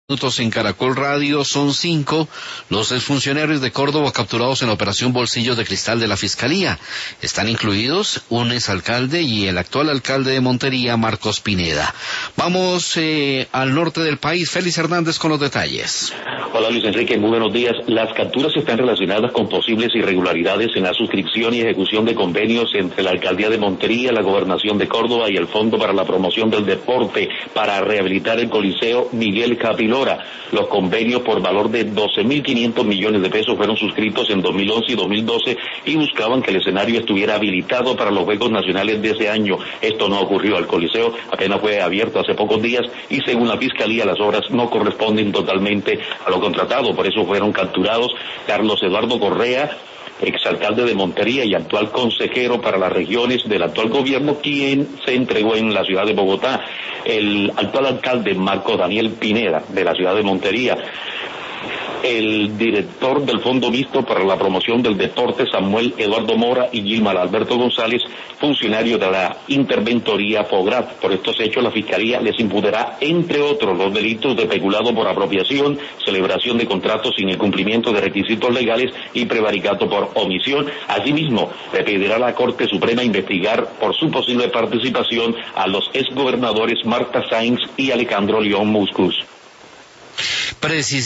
Minutos en Caracol Radio. Son 5 los exfuncionarios de Córdoba capturados en la operación Bolsillos de Cristal de la Fiscalía. Están incluidos un exalcalde y el actual alcalde de Montería, Marcos Pineda. Vamos al norte del país. Félix Hernández con los detalles. Hola Luis Enrique, muy buenos días. Las capturas están relacionadas con posibles irregularidades en la suscripción y ejecución de convenios entre la alcaldía de Montería, la gobernación de Córdoba y el Fondo para la Promoción del Deporte para rehabilitar el Coliseo Miguel Capilora. Los convenios por valor de 12.500 millones de pesos fueron suscritos en 2011 y 2012 y buscaban que el escenario estuviera habilitado para los Juegos Nacionales de ese año. Esto no ocurrió. El Coliseo apenas fue abierto hace pocos días y según la Fiscalía las obras no corresponden totalmente a lo contratado. Por eso fueron capturados Carlos Eduardo Correa, exalcalde de Montería y actual consejero para las regiones del actual gobierno, quien se entregó en la ciudad de Bogotá. El actual alcalde Marco Daniel Pineda, de la ciudad de Montería. El director del Fondo Mixto para la Promoción del Deporte, Samuel Eduardo Mora, y Gilmar Alberto González, funcionario de la Interventoría FOGRAT. Por estos hechos, la Fiscalía les imputará, entre otros, los delitos de peculado por apropiación, celebración de contratos sin el cumplimiento de requisitos legales y prevaricato por omisión. Asimismo, le pedirá a la Corte Suprema investigar por su posible participación a los exgobernadores Marta Sáenz y Alejandro León Muscus.